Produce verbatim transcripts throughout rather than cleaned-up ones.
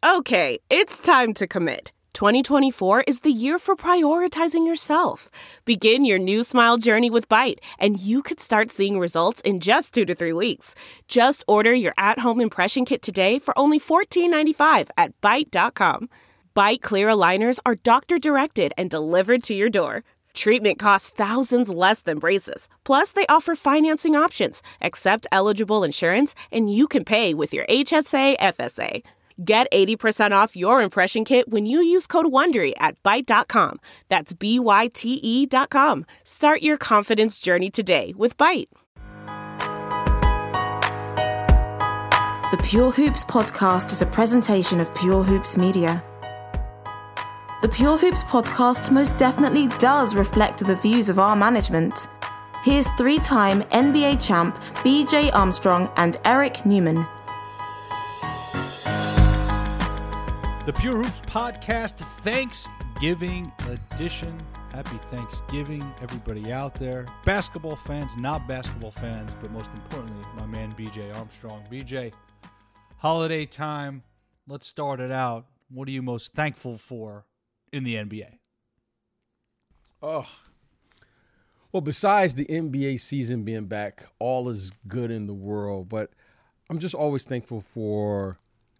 Okay, it's time to commit. twenty twenty-four is the year for prioritizing yourself. Begin your new smile journey with Byte, and you could start seeing results in just two to three weeks. Just order your at-home impression kit today for only fourteen ninety-five at byte dot com. Byte clear aligners are doctor-directed and delivered to your door. Treatment costs thousands less than braces. Plus, they offer financing options, accept eligible insurance, and you can pay with your H S A F S A. Get eighty percent off your impression kit when you use code WONDERY at byte dot com. That's B Y T E dot com. Start your confidence journey today with Byte. The Pure Hoops podcast is a presentation of Pure Hoops Media. The Pure Hoops podcast most definitely does reflect the views of our management. Here's three-time N B A champ B J Armstrong and Eric Newman. The Pure Hoops podcast Thanksgiving edition. Happy Thanksgiving, everybody out there. Basketball fans, not basketball fans, but most importantly, my man B J Armstrong. B J, holiday time. Let's start it out. What are you most thankful for in the N B A? Oh, well, besides the N B A season being back, all is good in the world. But I'm just always thankful for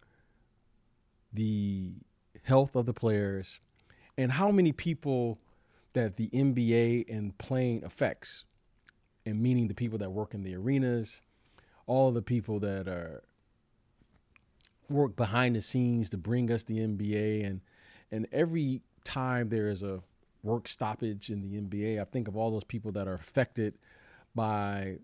the health of the players and how many people that the N B A and playing affects, and meaning the people that work in the arenas, all the people that are work behind the scenes to bring us the N B A. And and every time there is a work stoppage in the N B A, I think of all those people that are affected by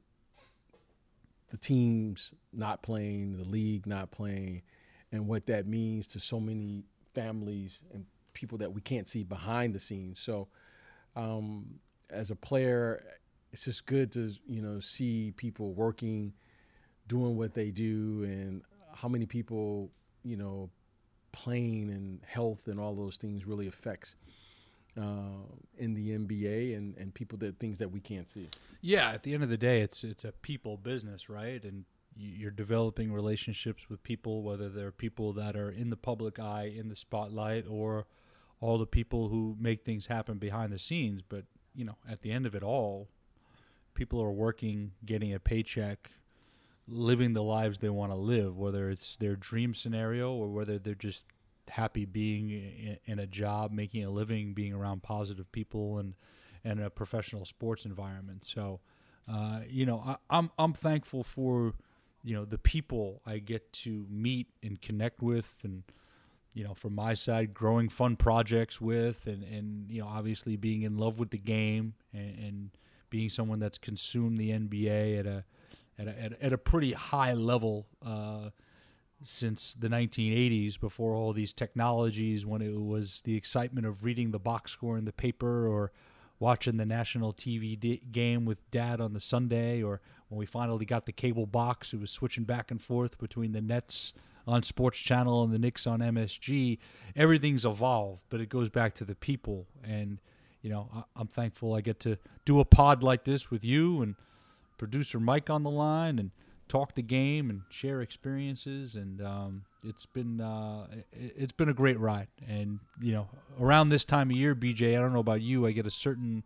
the teams not playing, the league not playing, and what that means to so many families and people that we can't see behind the scenes. So um, as a player, it's just good to, you know, see people working, doing what they do, and how many people, you know, playing and health and all those things really affects uh, in the N B A and, and people that things that we can't see. Yeah, at the end of the day, it's it's a people business, right? And you're developing relationships with people, whether they're people that are in the public eye, in the spotlight, or all the people who make things happen behind the scenes. But, you know, at the end of it all, people are working, getting a paycheck, living the lives they want to live, whether it's their dream scenario or whether they're just happy being in, in a job, making a living, being around positive people and, and a professional sports environment. So, uh, you know, I, I'm I'm thankful for, you know, the people I get to meet and connect with, and, you know, from my side, growing fun projects with, and, and you know, obviously being in love with the game and, and being someone that's consumed the N B A at a at a, at a, at a pretty high level uh, since the nineteen eighties, before all these technologies, when it was the excitement of reading the box score in the paper or watching the national T V d- game with Dad on the Sunday, or when we finally got the cable box, it was switching back and forth between the Nets on Sports Channel and the Knicks on M S G. Everything's evolved, but it goes back to the people. And, you know, I- I'm thankful I get to do a pod like this with you and producer Mike on the line and talk the game and share experiences. And um, it's been uh, it- it's been a great ride. And, you know, around this time of year, B J, I don't know about you, I get a certain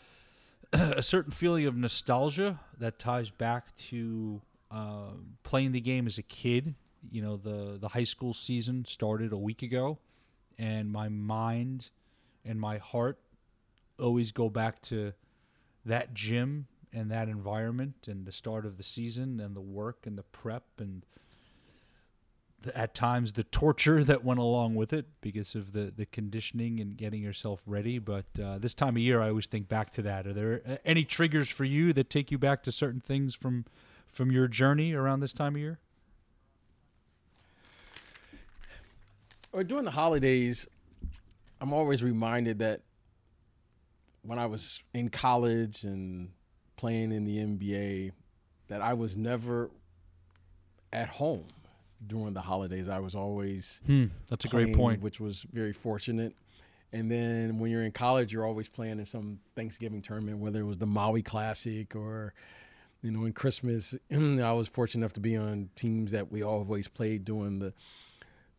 a certain feeling of nostalgia that ties back to uh, playing the game as a kid. You know, the, the high school season started a week ago, and my mind and my heart always go back to that gym and that environment and the start of the season and the work and the prep and the, at times the torture that went along with it because of the, the conditioning and getting yourself ready. But uh, this time of year, I always think back to that. Are there any triggers for you that take you back to certain things from from your journey around this time of year? Or during the holidays, I'm always reminded that when I was in college and playing in the N B A, that I was never at home during the holidays. I was always hmm, that's a playing, great point, which was very fortunate. And then when you're in college, you're always playing in some Thanksgiving tournament, whether it was the Maui Classic or, you know, in Christmas. I was fortunate enough to be on teams that we always played during the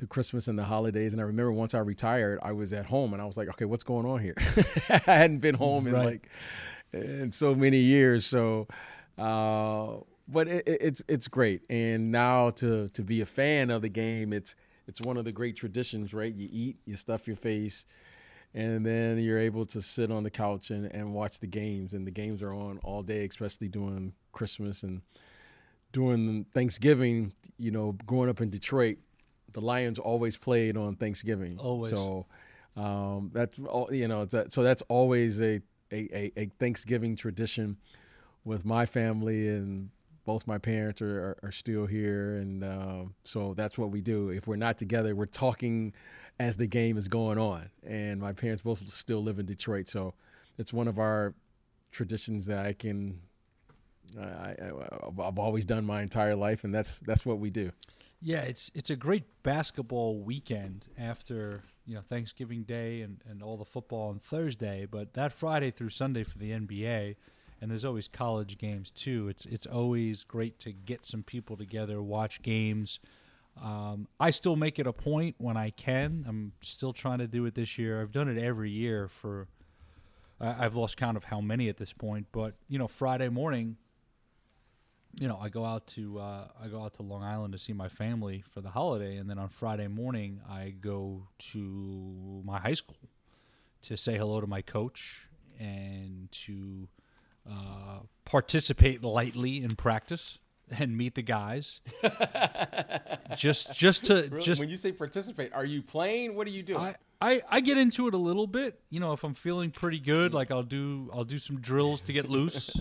the Christmas and the holidays. And I remember once I retired, I was at home and I was like, okay, what's going on here? I hadn't been home in Right. like in so many years. So, uh, but it, it, it's it's great. And now to to be a fan of the game, it's it's one of the great traditions, right? You eat, you stuff your face, and then you're able to sit on the couch and, and watch the games. And the games are on all day, especially during Christmas and during Thanksgiving. You know, growing up in Detroit, the Lions always played on Thanksgiving. Always. So um, that's all, you know, that, so that's always a, a, a Thanksgiving tradition with my family, and both my parents are, are, are still here. And uh, so that's what we do. If we're not together, we're talking as the game is going on. And my parents both still live in Detroit. So it's one of our traditions that I can, I, I, I've always done my entire life. And that's, that's what we do. Yeah, it's it's a great basketball weekend after, you know, Thanksgiving Day and, and all the football on Thursday, but that Friday through Sunday for the N B A, and there's always college games too. It's it's always great to get some people together, watch games. Um, I still make it a point when I can. I'm still trying to do it this year. I've done it every year for I, I've lost count of how many at this point, but you know, Friday morning, you know, I go out to uh, I go out to Long Island to see my family for the holiday, and then on Friday morning I go to my high school to say hello to my coach and to uh, participate lightly in practice and meet the guys. just just to Really? just When you say participate, are you playing? What are you doing? I, I, I get into it a little bit. You know, if I'm feeling pretty good, like I'll do I'll do some drills to get loose.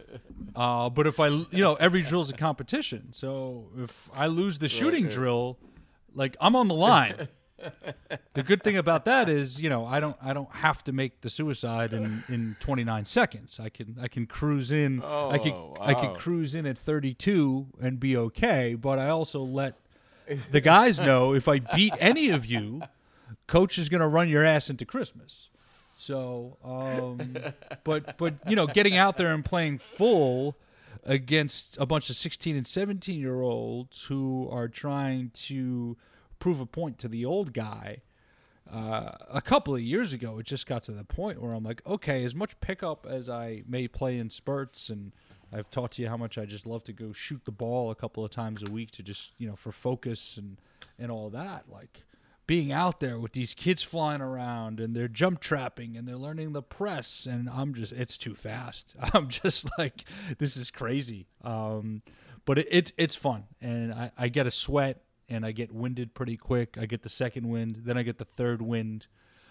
Uh, but if I, you know, every drill's a competition. So if I lose the shooting right. drill, like I'm on the line. The good thing about that is, you know, I don't I don't have to make the suicide in, in twenty-nine seconds. I can I can cruise in. Oh, I could I could wow. cruise in at thirty-two and be okay. But I also let the guys know if I beat any of you, coach is going to run your ass into Christmas. So, um, but but you know, getting out there and playing full against a bunch of sixteen and seventeen year olds who are trying to prove a point to the old guy. Uh, a couple of years ago, it just got to the point where I'm like, okay, as much pickup as I may play in spurts, and I've taught to you how much I just love to go shoot the ball a couple of times a week to just, you know, for focus and, and all that. Like being out there with these kids flying around and they're jump trapping and they're learning the press, and I'm just, it's too fast. I'm just like, this is crazy. Um, but it, it's, it's fun, and I, I get a sweat. And I get winded pretty quick. I get the second wind, then I get the third wind.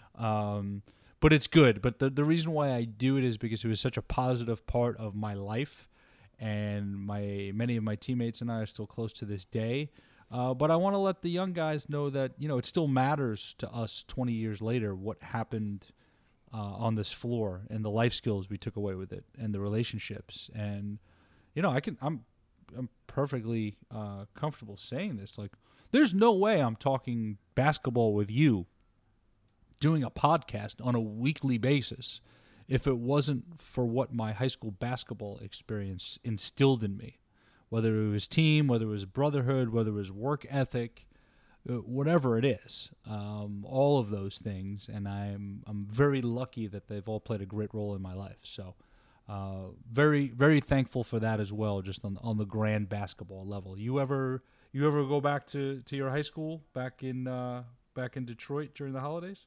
Um, but it's good. But the, the reason why I do it is because it was such a positive part of my life. And my many of my teammates and I are still close to this day. Uh, but I want to let the young guys know that, you know, it still matters to us twenty years later what happened uh, on this floor and the life skills we took away with it and the relationships. And, you know, I can, I'm, I'm perfectly uh, comfortable saying this. Like, there's no way I'm talking basketball with you, doing a podcast on a weekly basis, if it wasn't for what my high school basketball experience instilled in me. Whether it was team, whether it was brotherhood, whether it was work ethic, uh, whatever it is, um, all of those things. And I'm I'm very lucky that they've all played a great role in my life. So. Uh, very, very thankful for that as well, just on on the grand basketball level. You ever, you ever go back to, to your high school back in uh, back in Detroit during the holidays?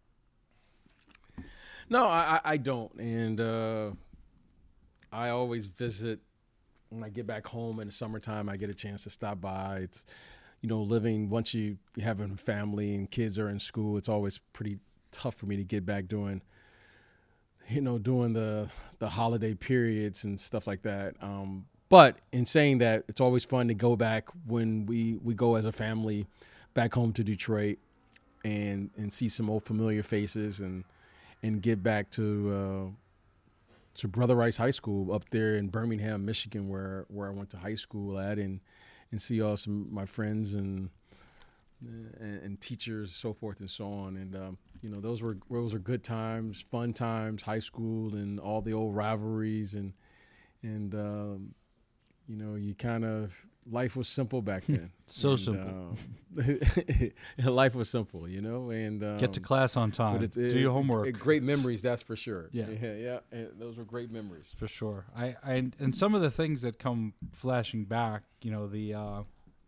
No, I, I don't, and uh, I always visit when I get back home in the summertime. I get a chance to stop by. It's, you know, living once you have a family and kids are in school, it's always pretty tough for me to get back doing. You know, during the, the holiday periods and stuff like that. Um, but in saying that, it's always fun to go back when we, we go as a family back home to Detroit and and see some old familiar faces and and get back to uh, to Brother Rice High School up there in Birmingham, Michigan, where where I went to high school at, and and see all some of my friends and and, and teachers, so forth and so on. And um, you know, those were those were good times, fun times, high school, and all the old rivalries, and and um, you know, you kind of life was simple back then. So and, simple. Um, life was simple, you know. And um, Get to class on time. It's, Do it's your a- homework. a great memories, that's for sure. Yeah. yeah, yeah. And those were great memories. For sure. I, I and some of the things that come flashing back, you know, the uh,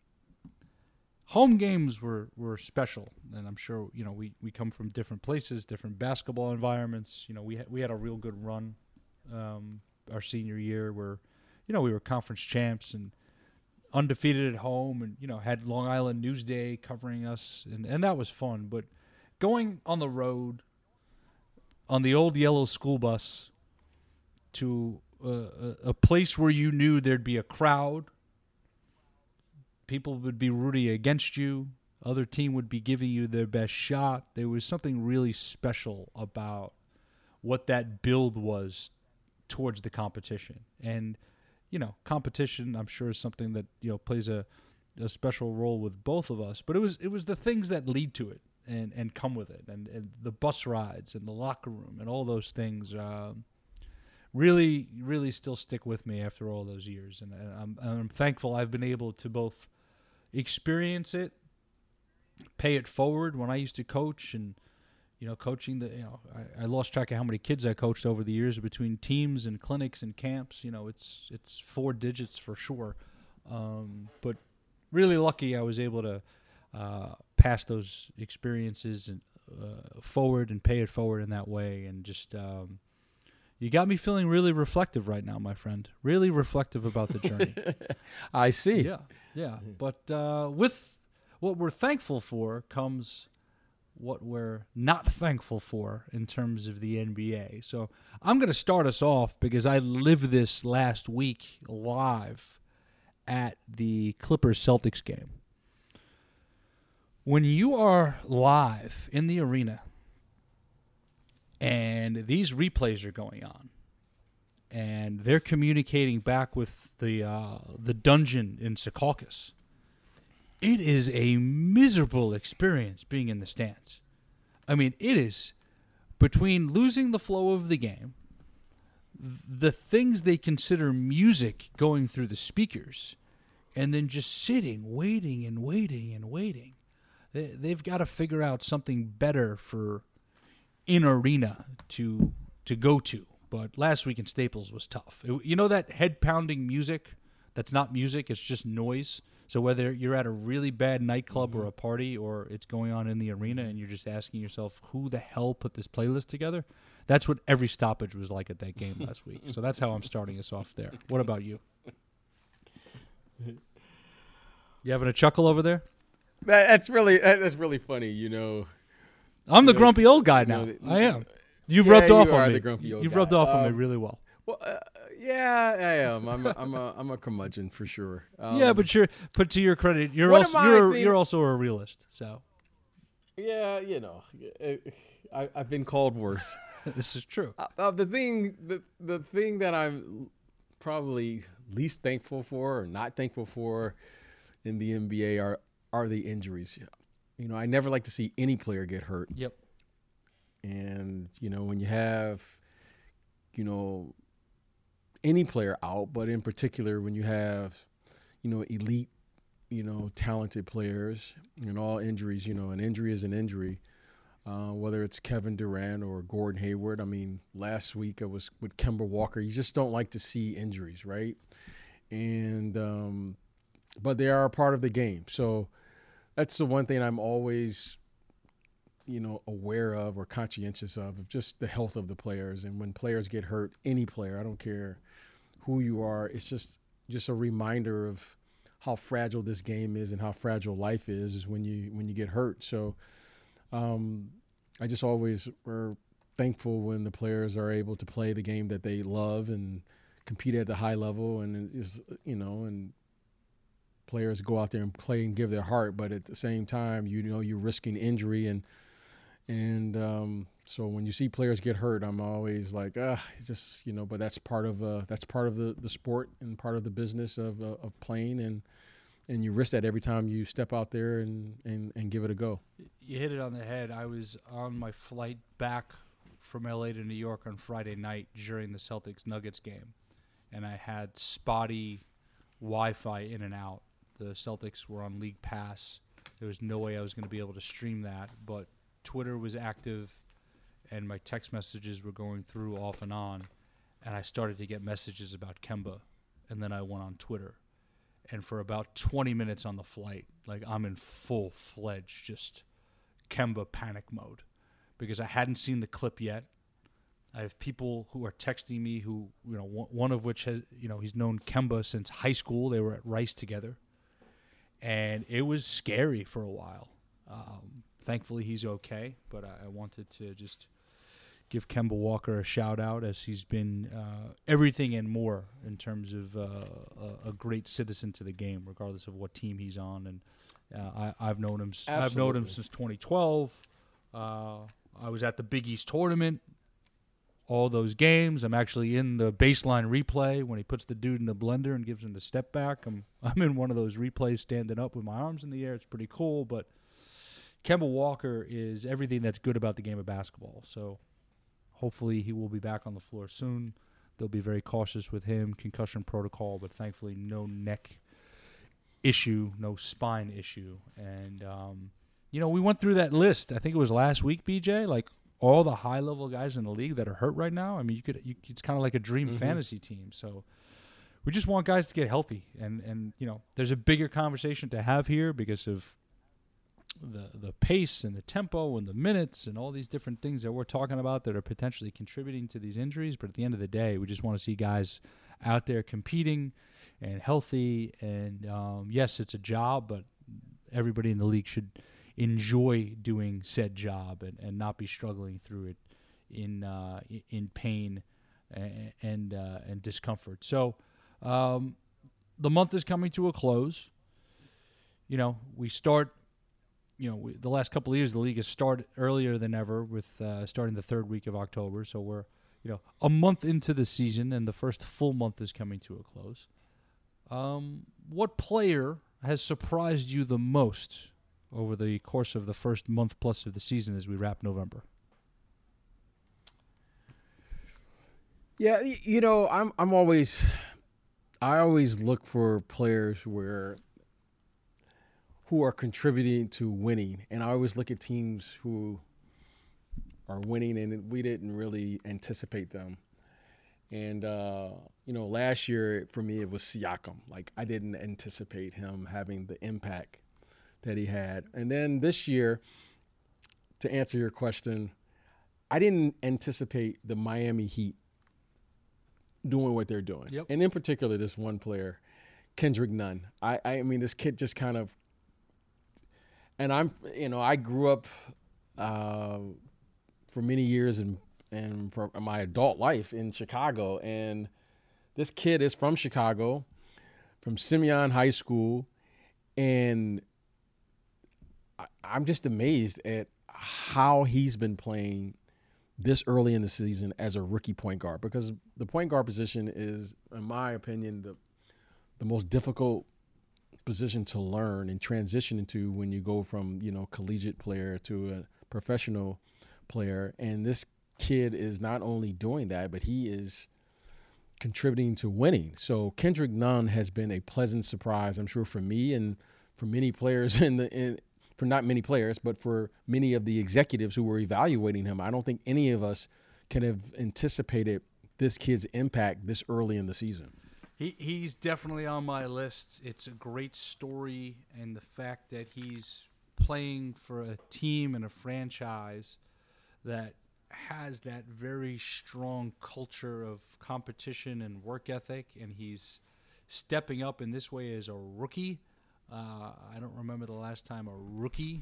home games were, were special, and I'm sure, you know, we, we come from different places, different basketball environments. You know, we ha- we had a real good run um, our senior year where, you know, we were conference champs and undefeated at home, and, you know, had Long Island Newsday covering us, and, and that was fun. But going on the road on the old yellow school bus to uh, a, a place where you knew there'd be a crowd, people would be rooting against you, other team would be giving you their best shot. There was something really special about what that build was towards the competition. And, you know, competition, I'm sure, is something that, you know, plays a, a special role with both of us. But it was it was the things that lead to it and, and come with it, and, and the bus rides and the locker room and all those things um, really, really still stick with me after all those years. And, and I'm, I'm thankful I've been able to both experience it, pay it forward. When I used to coach and, you know, coaching the, you know, I, I lost track of how many kids I coached over the years between teams and clinics and camps. You know, it's it's four digits for sure. Um, but really lucky I was able to uh, pass those experiences and uh, forward and pay it forward in that way. And just um, you got me feeling really reflective right now, my friend. Really reflective about the journey. I see. Yeah, yeah. But uh, with what we're thankful for comes what we're not thankful for in terms of the N B A. So I'm going to start us off because I lived this last week live at the Clippers-Celtics game. When you are live in the arena and these replays are going on and they're communicating back with the uh, the dungeon in Secaucus, it is a miserable experience being in the stands. I mean, it is between losing the flow of the game, the things they consider music going through the speakers, and then just sitting, waiting and waiting and waiting. They, they've got to figure out something better for in arena to to go to. But last week in Staples was tough. It, you know that head-pounding music that's not music, it's just noise? So whether you're at a really bad nightclub or a party or it's going on in the arena and you're just asking yourself, who the hell put this playlist together? That's what every stoppage was like at that game last week. So that's how I'm starting us off there. What about you? You having a chuckle over there? That, that's really that, that's really funny, you know. I'm the You know, grumpy old guy you now. know, I am. You've Yeah, rubbed you off are on the me. grumpy old You've guy. rubbed off on me Um, really well. Well, uh, yeah, I am. I'm a, I'm a, I'm a curmudgeon for sure. Um, yeah, but you're but to your credit, you're what also am I you're thinking- you're also a realist. So yeah, you know, I, I've been called worse. this is true. Uh, uh, the thing, the the thing that I'm probably least thankful for, or not thankful for, in the N B A are are the injuries. You know, I never like to see any player get hurt. Yep. And you know, when you have, you know, any player out, but in particular when you have, you know, elite, you know, talented players, and all injuries, you know, an injury is an injury. Uh, whether it's Kevin Durant or Gordon Hayward. I mean, last week I was with Kemba Walker. You just don't like to see injuries, right? And um, but they are a part of the game. So that's the one thing I'm always, you know, aware of or conscientious of, of just the health of the players. And when players get hurt, any player, I don't care who you are, it's just just a reminder of how fragile this game is and how fragile life is, is when you when you get hurt. So um, I just always are thankful when the players are able to play the game that they love and compete at the high level, and is you know, and players go out there and play and give their heart, but at the same time, you know, you're risking injury, and and um, so when you see players get hurt, I'm always like, ah, it's just you know, but that's part of uh, that's part of the, the sport and part of the business of uh, of playing, and and you risk that every time you step out there and, and, and give it a go. You hit it on the head. I was on my flight back from L A to New York on Friday night during the Celtics-Nuggets game, and I had spotty Wi-Fi in and out. the Celtics were on League Pass. There was no way I was going to be able to stream that, but Twitter was active, and my text messages were going through off and on, and I started to get messages about Kemba, and then I went on Twitter, and for about twenty minutes on the flight, like I'm in full-fledged just Kemba panic mode, because I hadn't seen the clip yet. I have people who are texting me who, you know, one of which has, you know, he's known Kemba since high school. They were at Rice together. And it was scary for a while. Um, thankfully, he's okay. But I, I wanted to just give Kemba Walker a shout out, as he's been uh, everything and more in terms of uh, a, a great citizen to the game, regardless of what team he's on. And uh, I, I've known him. Absolutely. I've known him since twenty twelve. Uh, I was at the Big East tournament. All those games. I'm actually in the baseline replay when he puts the dude in the blender and gives him the step back. I'm I'm in one of those replays standing up with my arms in the air. It's pretty cool. But Kemba Walker is everything that's good about the game of basketball. So hopefully he will be back on the floor soon. They'll be very cautious with him, concussion protocol, but thankfully no neck issue, no spine issue. And, um, you know, we went through that list. I think it was last week, B J, like, all the high-level guys in the league that are hurt right now. I mean, you could you, it's kind of like a dream mm-hmm. fantasy team. So we just want guys to get healthy. And, and, you know, there's a bigger conversation to have here because of the the pace and the tempo and the minutes and all these different things that we're talking about that are potentially contributing to these injuries. But at the end of the day, we just want to see guys out there competing and healthy. And, um, yes, it's a job, but everybody in the league should – enjoy doing said job and, and not be struggling through it in uh, in pain and and, uh, and discomfort. So um, the month is coming to a close. You know, we start. You know, we, the last couple of years, the league has started earlier than ever, with uh, starting the third week of October. So we're, you know, a month into the season, and the first full month is coming to a close. Um, what player has surprised you the most over the course of the first month plus of the season as we wrap November? Yeah, you know, I'm I'm always I always look for players where who are contributing to winning, and I always look at teams who are winning and we didn't really anticipate them. And uh, you know, last year for me it was Siakam. Like, I didn't anticipate him having the impact that he had. And then this year, to answer your question, I didn't anticipate the Miami Heat doing what they're doing. Yep. And in particular, this one player, Kendrick Nunn. I, I mean, this kid just kind of, and I'm, you know, I grew up uh, for many years and and for my adult life in Chicago. And this kid is from Chicago, from Simeon High School. And I'm just amazed at how he's been playing this early in the season as a rookie point guard, because the point guard position is, in my opinion, the the most difficult position to learn and transition into when you go from, you know, collegiate player to a professional player. And this kid is not only doing that, but he is contributing to winning. So Kendrick Nunn has been a pleasant surprise, I'm sure, for me and for many players in the in, for not many players, but for many of the executives who were evaluating him. I don't think any of us can have anticipated this kid's impact this early in the season. He he's definitely on my list. It's a great story, and the fact that he's playing for a team and a franchise that has that very strong culture of competition and work ethic, and he's stepping up in this way as a rookie. Uh, I don't remember the last time a rookie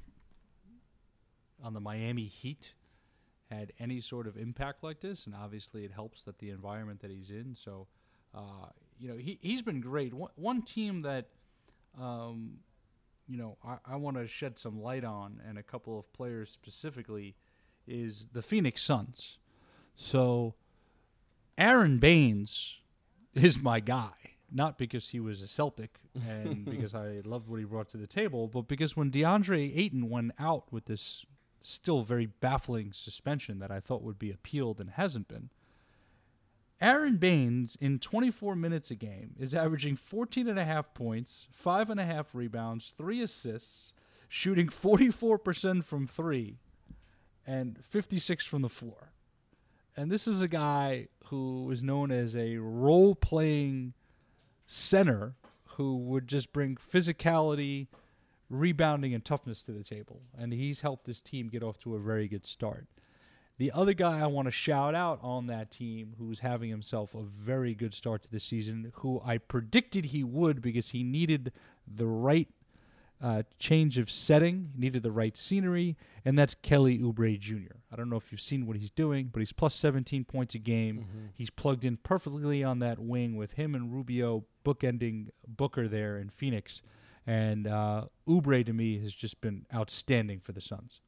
on the Miami Heat had any sort of impact like this, and obviously it helps that the environment that he's in. So, uh, you know, he, he's been great. One, one team that, um, you know, I, I want to shed some light on, and a couple of players specifically, is the Phoenix Suns. So Aaron Baines is my guy. Not because he was a Celtic and because I loved what he brought to the table, but because when DeAndre Ayton went out with this still very baffling suspension that I thought would be appealed and hasn't been, Aaron Baines, in twenty-four minutes a game, is averaging fourteen and a half points, five and a half rebounds, three assists, shooting forty-four percent from three, and fifty-six from the floor. And this is a guy who is known as a role-playing center who would just bring physicality, rebounding, and toughness to the table. And he's helped this team get off to a very good start. The other guy I want to shout out on that team who's having himself a very good start to the season, who I predicted he would because he needed the right uh, change of setting, he needed the right scenery, and that's Kelly Oubre Junior I don't know if you've seen what he's doing, but he's plus seventeen points a game. Mm-hmm. He's plugged in perfectly on that wing with him and Rubio bookending Booker there in Phoenix. And uh, Oubre, to me, has just been outstanding for the Suns.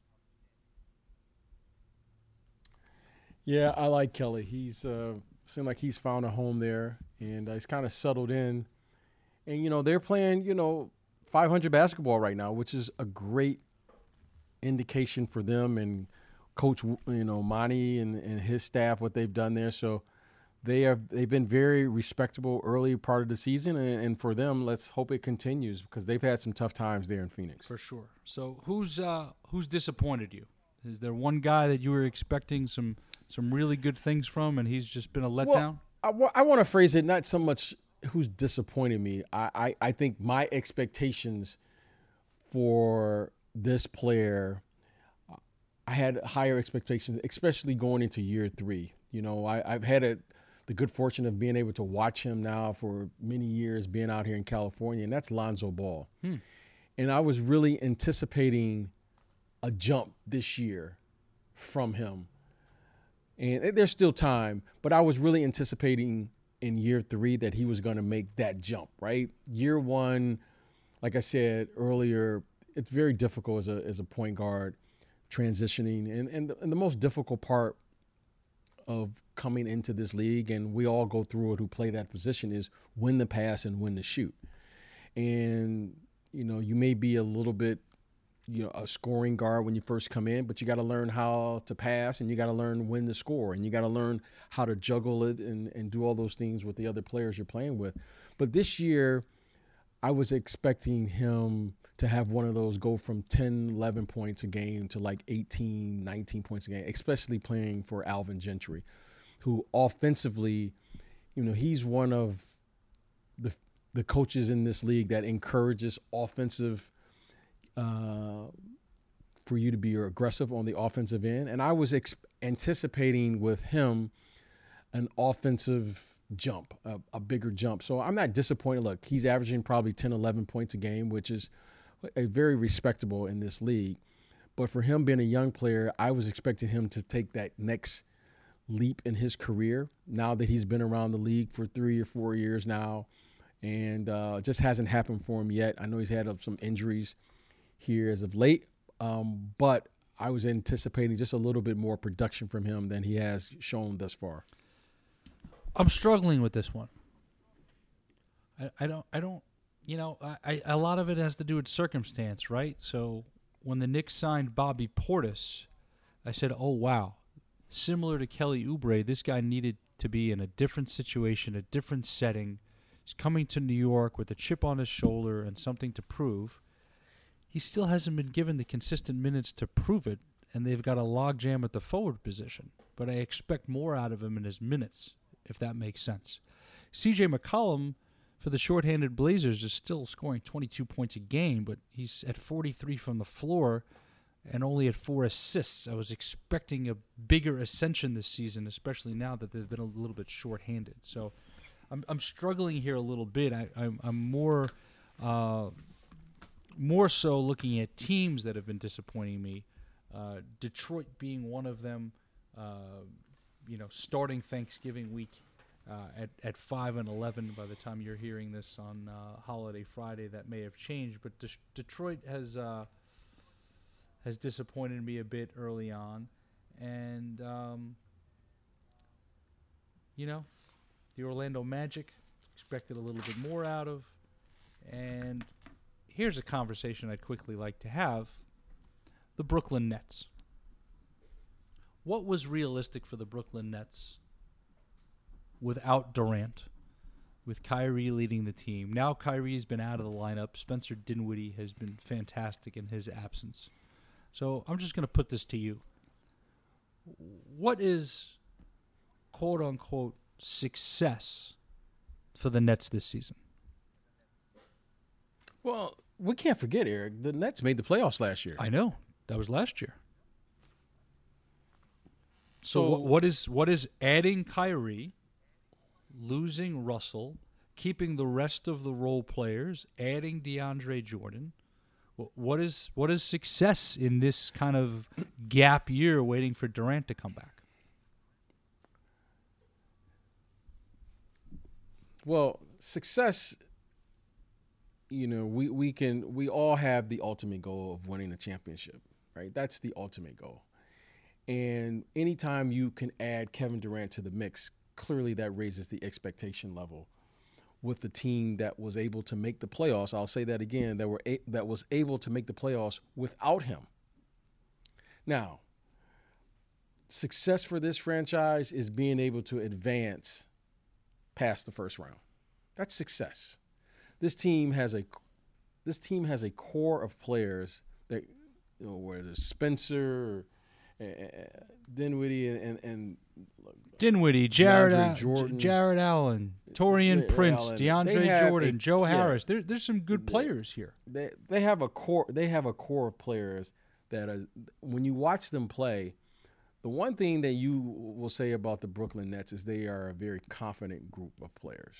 Yeah, I like Kelly. He's uh, seemed like he's found a home there, and uh, he's kind of settled in. And, you know, they're playing, you know, five hundred basketball right now, which is a great indication for them and Coach, you know, Monty and, and his staff, what they've done there. So they have they've been very respectable early part of the season, and, and for them, let's hope it continues because they've had some tough times there in Phoenix. For sure. So who's uh, who's disappointed you? Is there one guy that you were expecting some some really good things from, and he's just been a letdown? Well, I, w- I want to phrase it not so much who's disappointed me. I, I, I think my expectations for this player, I had higher expectations, especially going into year three. You know, I, I've had a, the good fortune of being able to watch him now for many years being out here in California, and that's Lonzo Ball. Hmm. And I was really anticipating a jump this year from him. And there's still time, but I was really anticipating in year three that he was going to make that jump, right? Year one, like I said earlier, it's very difficult as a as a point guard transitioning. And, and, the, and the most difficult part of coming into this league, and we all go through it who play that position, is when to pass and when to shoot. And, you know, you may be a little bit, you know, a scoring guard when you first come in, but you got to learn how to pass and you got to learn when to score and you got to learn how to juggle it and, and do all those things with the other players you're playing with. But this year, I was expecting him to have one of those go from ten, eleven points a game to like eighteen, nineteen points a game, especially playing for Alvin Gentry, who offensively, you know, he's one of the the coaches in this league that encourages offensive Uh, for you to be aggressive on the offensive end. And I was ex- anticipating with him an offensive jump, a, a bigger jump. So I'm not disappointed. Look, he's averaging probably ten, eleven points a game, which is a very respectable in this league. But for him being a young player, I was expecting him to take that next leap in his career now that he's been around the league for three or four years now. And uh, just hasn't happened for him yet. I know he's had uh, some injuries here as of late, um, but I was anticipating just a little bit more production from him than he has shown thus far. I'm struggling with this one. I, I don't, I don't, you know, I, I, a lot of it has to do with circumstance, right? So when the Knicks signed Bobby Portis, I said, oh, wow, similar to Kelly Oubre, this guy needed to be in a different situation, a different setting. He's coming to New York with a chip on his shoulder and something to prove. He still hasn't been given the consistent minutes to prove it, and they've got a logjam at the forward position. But I expect more out of him in his minutes, if that makes sense. C J McCollum, for the shorthanded Blazers, is still scoring twenty-two points a game, but he's at forty-three from the floor and only at four assists. I was expecting a bigger ascension this season, especially now that they've been a little bit shorthanded. So I'm, I'm struggling here a little bit. I, I'm, I'm more... Uh, More so looking at teams that have been disappointing me, uh, Detroit being one of them. Uh, you know, starting Thanksgiving week uh, at at five and eleven. By the time you're hearing this on uh, Holiday Friday, that may have changed. But De- Detroit has uh, has disappointed me a bit early on, and um, you know, the Orlando Magic expected a little bit more out of, and here's a conversation I'd quickly like to have. The Brooklyn Nets. What was realistic for the Brooklyn Nets without Durant, with Kyrie leading the team. Now Kyrie's been out of the lineup. Spencer Dinwiddie has been fantastic in his absence. So I'm just going to put this to you. What is, quote-unquote, success for the Nets this season? Well, we can't forget, Eric, the Nets made the playoffs last year. I know. That was last year. So, So- wh- what is what is adding Kyrie, losing Russell, keeping the rest of the role players, adding DeAndre Jordan? Wh- What is what is success in this kind of gap year waiting for Durant to come back? Well, success, you know, we, we can we all have the ultimate goal of winning a championship, right? That's the ultimate goal. And anytime you can add Kevin Durant to the mix, clearly that raises the expectation level with the team that was able to make the playoffs. I'll say that again, that were a, that was able to make the playoffs without him. Now, success for this franchise is being able to advance past the first round. That's success. This team has a this team has a core of players that, you know, where there's Spencer, uh, Dinwiddie, and, and, and Dinwiddie, Jared, DeAndre Al- Jordan. J- Jared Allen, Torian Jared Prince, Allen. DeAndre They have Jordan, a- Joe yeah. Harris. There, there's some good players here. they they have a core they have a core of players that are, when you watch them play, the one thing that you will say about the Brooklyn Nets is they are a very confident group of players.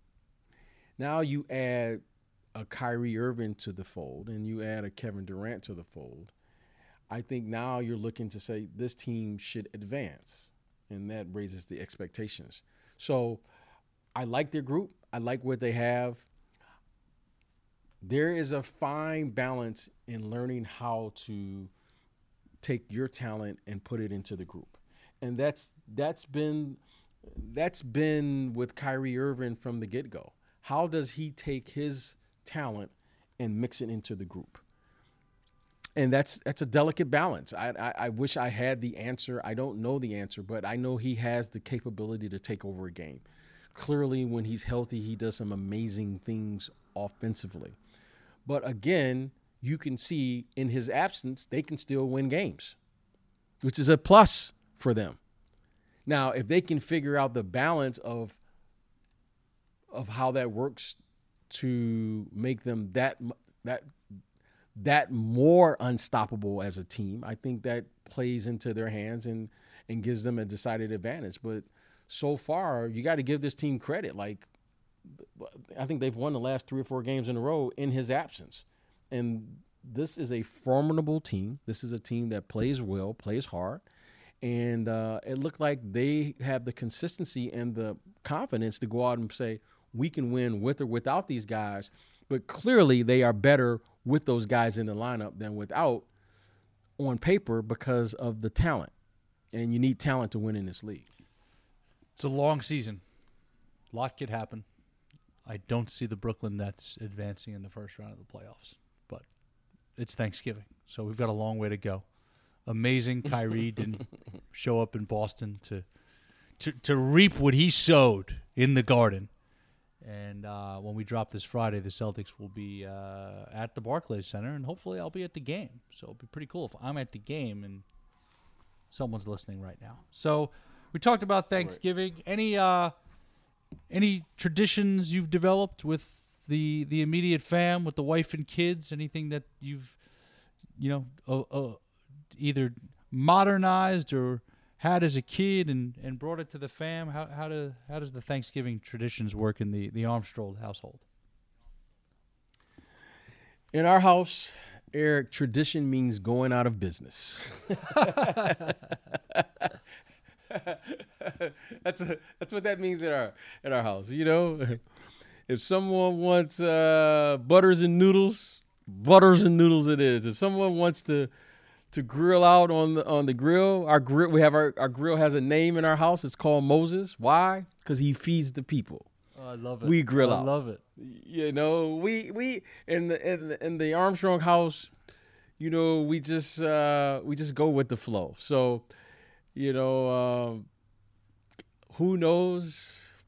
Now you add a Kyrie Irving to the fold and you add a Kevin Durant to the fold. I think now you're looking to say this team should advance, and that raises the expectations. So I like their group. I like what they have. There is a fine balance in learning how to take your talent and put it into the group. And that's that's been that's been with Kyrie Irving from the get-go. How does he take his talent and mix it into the group? And that's that's a delicate balance. I, I I wish I had the answer. I don't know the answer, but I know he has the capability to take over a game. Clearly, when he's healthy, he does some amazing things offensively. But again, you can see in his absence, they can still win games, which is a plus for them. Now, if they can figure out the balance of of how that works to make them that that that more unstoppable as a team, I think that plays into their hands and and gives them a decided advantage. But so far, you got to give this team credit. Like, I think they've won the last three or four games in a row in his absence. And this is a formidable team. This is a team that plays well, plays hard. And uh, it looked like they have the consistency and the confidence to go out and say, we can win with or without these guys. But clearly they are better with those guys in the lineup than without on paper because of the talent. And you need talent to win in this league. It's a long season. A lot could happen. I don't see the Brooklyn Nets advancing in the first round of the playoffs, but it's Thanksgiving, so we've got a long way to go. Amazing Kyrie didn't show up in Boston to, to to reap what he sowed in the Garden. And uh, when we drop this Friday, the Celtics will be uh, at the Barclays Center, and hopefully I'll be at the game. So it'll be pretty cool if I'm at the game and someone's listening right now. So we talked about Thanksgiving. Right. Any uh, any traditions you've developed with the the immediate fam, with the wife and kids? Anything that you've, you know, uh, uh, either modernized or had as a kid and, and brought it to the fam? How how do how does the Thanksgiving traditions work in the, the Armstrong household? In our house, Eric, tradition means going out of business. that's a, that's what that means in our in our house. You know, if someone wants uh, butters and noodles, butters and noodles it is. If someone wants to to grill out on the on the grill, our grill we have our, our grill has a name in our house. It's called Moses. Why? Because he feeds the people. Oh, I love it. We grill I out. I love it. You know, we we in the in the, in the Armstrong house, you know, we just uh, we just go with the flow. So, you know, um, who knows?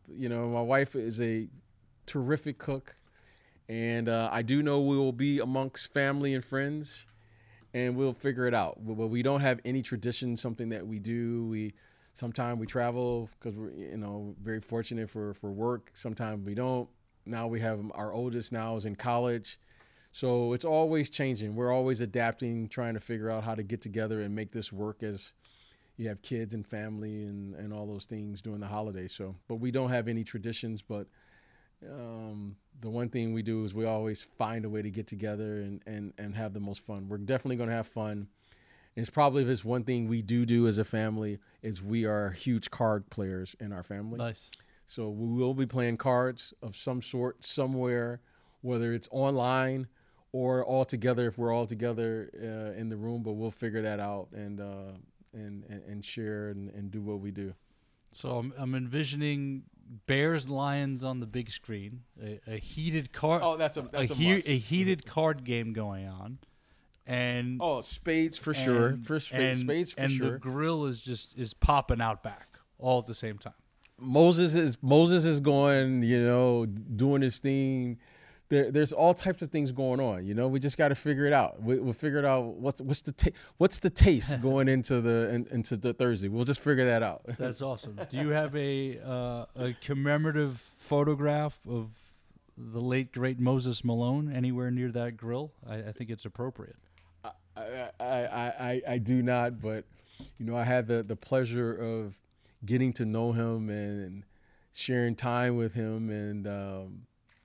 You know, my wife is a terrific cook, and uh, I do know we will be amongst family and friends, and we'll figure it out. But we don't have any tradition, something that we do. We sometimes we travel because we're, you know, very fortunate for, for work. Sometimes we don't. Now we have our oldest now is in college. So it's always changing. We're always adapting, trying to figure out how to get together and make this work as you have kids and family and, and all those things during the holidays. So, but we don't have any traditions, but um, the one thing we do is we always find a way to get together and, and, and have the most fun. We're definitely going to have fun. And it's probably this one thing we do do as a family is we are huge card players in our family. Nice. So we will be playing cards of some sort somewhere, whether it's online or all together if we're all together uh, in the room, but we'll figure that out and uh, and, and, and share and, and do what we do. So I'm, I'm envisioning Bears Lions on the big screen, a, a heated card. Oh, that's a that's a, a, he, must. a heated card game going on, and oh, spades for sure, and, for spades, and, spades for and sure. the grill is just is popping out back all at the same time. Moses is Moses is going, you know, doing his thing. There, there's all types of things going on. You know, we just got to figure it out. We, we'll figure it out. What's what's the ta- what's the taste going into the in, into the Thursday? We'll just figure that out. That's awesome. Do you have a uh, a commemorative photograph of the late great Moses Malone anywhere near that grill? I, I think it's appropriate. I, I, I, I, I do not, but you know, I had the, the pleasure of getting to know him and sharing time with him, and um,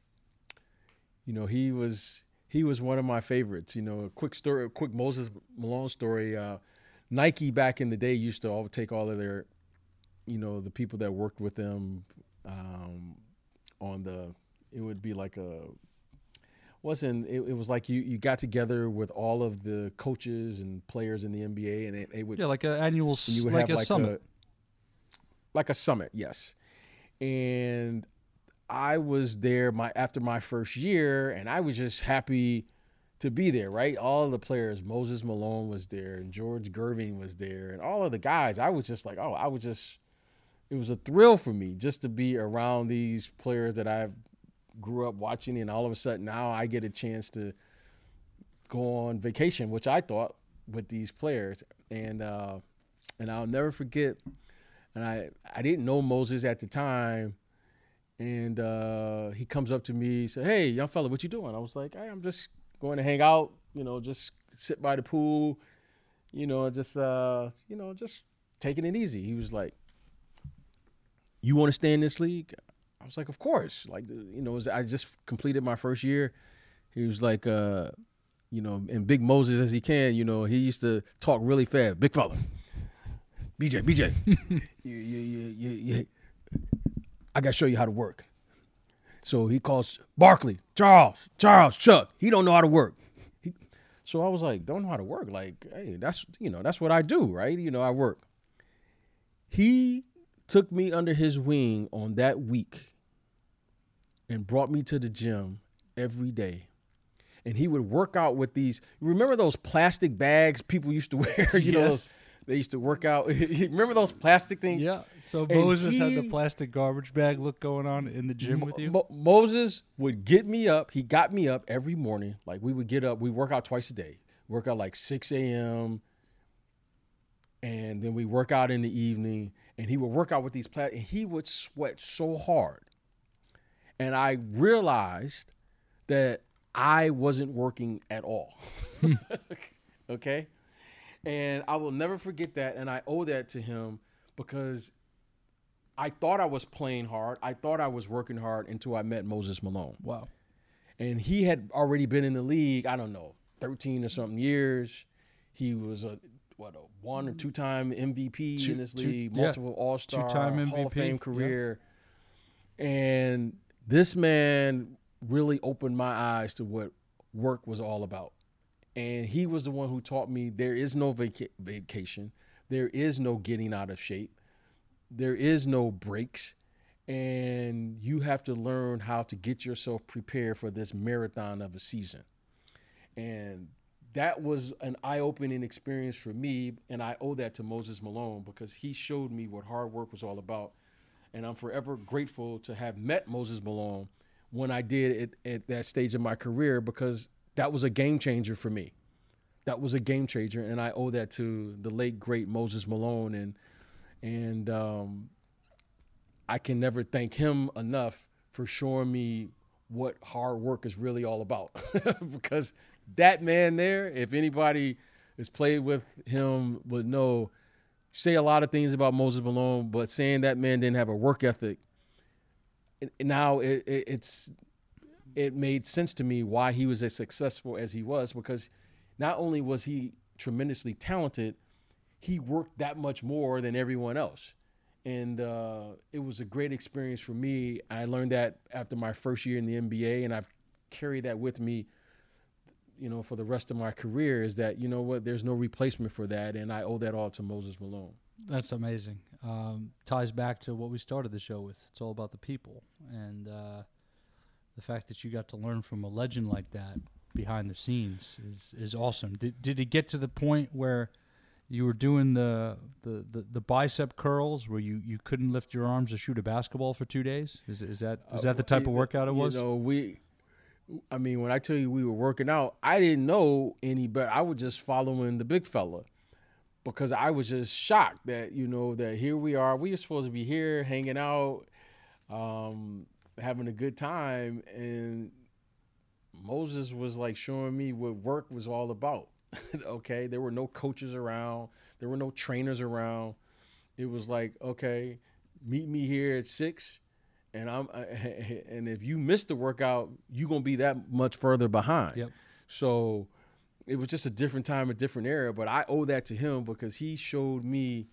you know, he was he was one of my favorites. You know, a quick story, a quick Moses Malone story. Uh, Nike back in the day used to all take all of their, you know, the people that worked with them um, on the. It would be like a. Wasn't it, it was like you, you got together with all of the coaches and players in the N B A, and it, it would Yeah, like an annual, s- you would like have a like summit. a like a summit, yes. And I was there my after my first year, and I was just happy to be there, right? All of the players, Moses Malone was there, and George Gervin was there, and all of the guys. I was just like, oh, I was just, it was a thrill for me just to be around these players that I've grew up watching, and all of a sudden now I get a chance to go on vacation, which I thought with these players, and uh, and I'll never forget. And I I didn't know Moses at the time, and uh, he comes up to me, said, "Hey, young fella, what you doing?" I was like, "Hey, I'm just going to hang out, you know, just sit by the pool, you know, just uh, you know, just taking it easy." He was like, "You want to stay in this league?" I was like, of course. Like, you know, I just completed my first year. He was like, uh, you know, and big Moses as he can, you know, he used to talk really fast. Big fella. B J, B J, you, you, you, you, you, I got to show you how to work. So he calls Barkley, Charles, Charles, Chuck. He don't know how to work. He, so I was like, don't know how to work. Like, hey, that's, you know, that's what I do, right? You know, I work. He took me under his wing on that week and brought me to the gym every day. And he would work out with these, remember those plastic bags people used to wear? You know, Yes. they used to work out. Remember those plastic things? Yeah. So And Moses had the he- plastic garbage bag look going on in the gym with you. Mo- Moses would get me up. He got me up every morning. Like we would get up. We work out twice a day. Work out like six a.m. And then we work out in the evening. And he would work out with these plastic. And he would sweat so hard. And I realized that I wasn't working at all. Okay? And I will never forget that. And I owe that to him because I thought I was playing hard. I thought I was working hard until I met Moses Malone. Wow. And he had already been in the league, I don't know, thirteen or something years. He was a, what, a one or two-time M V P Two- in this two- league, yeah. multiple All-Star, Two-time M V P, Hall of Fame yeah. career. And this man really opened my eyes to what work was all about. And he was the one who taught me there is no vaca- vacation. There is no getting out of shape. There is no breaks. And you have to learn how to get yourself prepared for this marathon of a season. And that was an eye-opening experience for me. And I owe that to Moses Malone because he showed me what hard work was all about. And I'm forever grateful to have met Moses Malone when I did at, at that stage of my career, because that was a game changer for me. That was a game changer, and I owe that to the late, great Moses Malone. And and um, I can never thank him enough for showing me what hard work is really all about. Because that man there, if anybody has played with him would know, say a lot of things about Moses Malone, but saying that man didn't have a work ethic, now it, it, it's it made sense to me why he was as successful as he was, because not only was he tremendously talented, he worked that much more than everyone else. And uh, it was a great experience for me. I learned that after my first year in the N B A, and I've carried that with me, you know, for the rest of my career, is that, you know what, there's no replacement for that, and I owe that all to Moses Malone. That's amazing. Um, ties back to what we started the show with. It's all about the people. And uh, the fact that you got to learn from a legend like that behind the scenes is, is awesome. Did, did it get to the point where you were doing the, the, the, the bicep curls where you, you couldn't lift your arms to shoot a basketball for two days? Is, is that is that the type uh, of workout it was? You know, we... I mean, when I tell you we were working out, I didn't know any better. I was just following the big fella, because I was just shocked that, you know, that here we are. We were supposed to be here hanging out, um, having a good time. And Moses was like showing me what work was all about. Okay. There were no coaches around. There were no trainers around. It was like, okay, meet me here at six. And I'm, and if you miss the workout, you're gonna be that much further behind. Yep. So it was just a different time, a different era. But I owe that to him, because he showed me,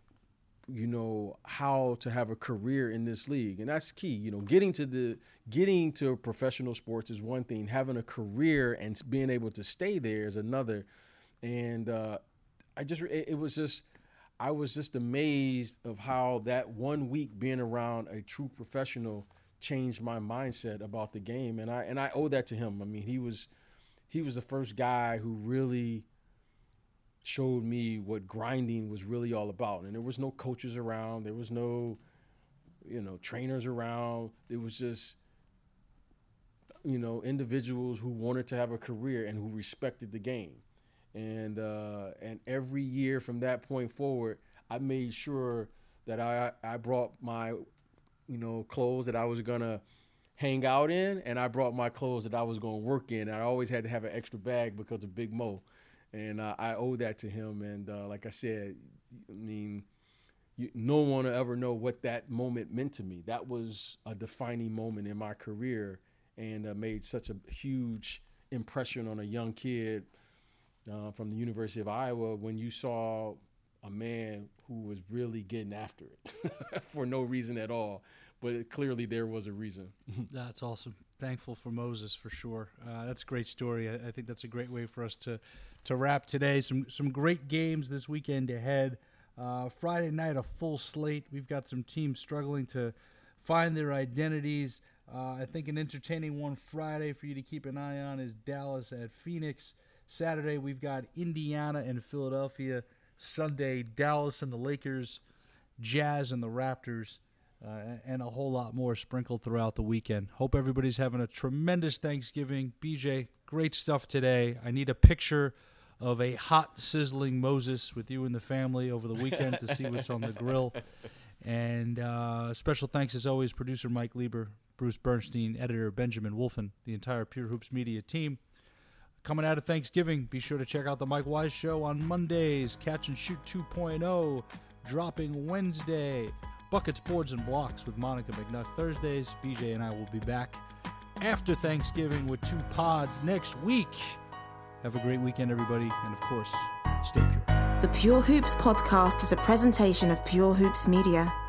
you know, how to have a career in this league, and that's key. You know, getting to the getting to professional sports is one thing. Having a career and being able to stay there is another. And uh, I just, it, it was just. I was just amazed of how that one week being around a true professional changed my mindset about the game. And I and I owe that to him. I mean, he was he was the first guy who really showed me what grinding was really all about. And there was no coaches around. There was no, you know, trainers around. It was just, you know, individuals who wanted to have a career and who respected the game. And uh, and every year from that point forward, I made sure that I I brought my, you know, clothes that I was gonna hang out in, and I brought my clothes that I was gonna work in. I always had to have an extra bag because of Big Mo, and uh, I owe that to him. And uh, like I said, I mean, you, no one will ever know what that moment meant to me. That was a defining moment in my career, and uh, made such a huge impression on a young kid. Uh, from the University of Iowa, when you saw a man who was really getting after it for no reason at all, but it, clearly there was a reason. That's awesome. Thankful for Moses for sure. Uh, that's a great story. I, I think that's a great way for us to to wrap today. Some some great games this weekend ahead. Uh, Friday night, a full slate. We've got some teams struggling to find their identities. Uh, I think an entertaining one Friday for you to keep an eye on is Dallas at Phoenix. Saturday, we've got Indiana and Philadelphia. Sunday, Dallas and the Lakers, Jazz and the Raptors, uh, and a whole lot more sprinkled throughout the weekend. Hope everybody's having a tremendous Thanksgiving. B J, great stuff today. I need a picture of a hot, sizzling Moses with you and the family over the weekend to see what's on the grill. And uh, special thanks, as always, producer Mike Lieber, Bruce Bernstein, editor Benjamin Wolfen, the entire Pure Hoops Media team. Coming out of Thanksgiving, be sure to check out the Mike Wise Show on Mondays, Catch and Shoot two point oh, dropping Wednesday, Buckets, Boards, and Blocks with Monica McNutt Thursdays. B J and I will be back after Thanksgiving with two pods next week. Have a great weekend, everybody, and of course, stay pure. The Pure Hoops podcast is a presentation of Pure Hoops Media.